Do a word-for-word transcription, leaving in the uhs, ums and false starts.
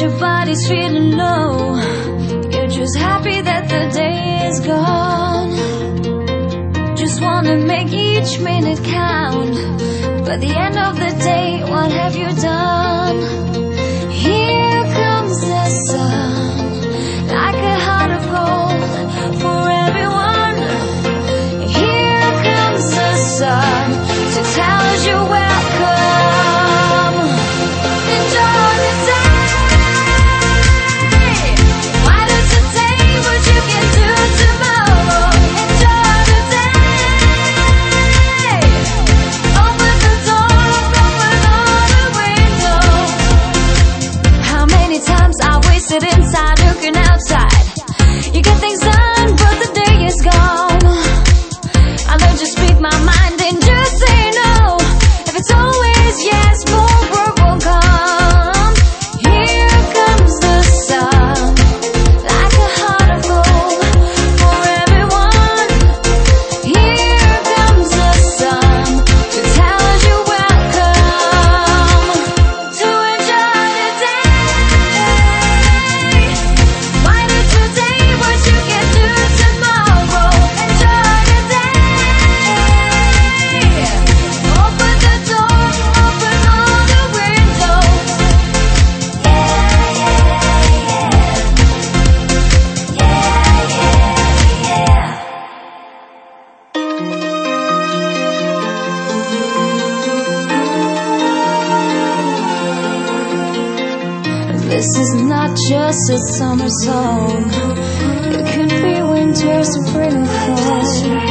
your body's feeling low. You're just happy that the day is gone. Just wanna make each minute count. By the end of the day, what have you done? Here comes the sun, like a heart of gold for everyone. Here comes the sun to tell us you're welcome. Enjoy the day. Why do today what you can do tomorrow? Enjoy the day. Open the door, open all the windows. How many times I wasted inside looking outside? You get things done, but the day is gone. I learned to speak my mind and just say no. If it's always yes, more work will come. Here comes the sun, like a heart of gold for everyone. Here comes the sun to tell us you're welcome. To enjoy the day. Why do today what you can do tomorrow? Enjoy the day. Open the door, open all the windows. Yeah, yeah, yeah. Yeah, yeah, yeah. This is not just a summer song. It could be winter, spring, or fall.